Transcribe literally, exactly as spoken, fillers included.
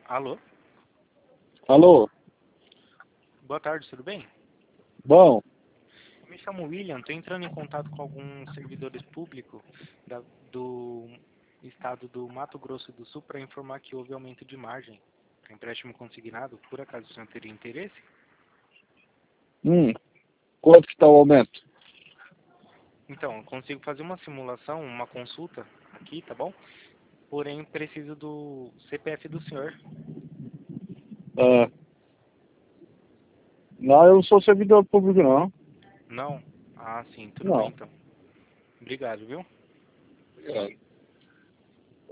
Alô? Alô? Boa tarde, tudo bem? Bom, Me chamo William, estou entrando em contato com alguns servidores públicos da- do estado do Mato Grosso do Sul para informar que houve aumento de margem para empréstimo consignado. Por acaso o senhor teria interesse? hum, quanto que está o aumento? Então, eu consigo fazer uma simulação, uma consulta aqui, tá bom? Porém, preciso do C P F do senhor. Ah, não, eu não sou servidor público, não. Não? Ah, sim, tudo bem Não. então. Obrigado, viu? É.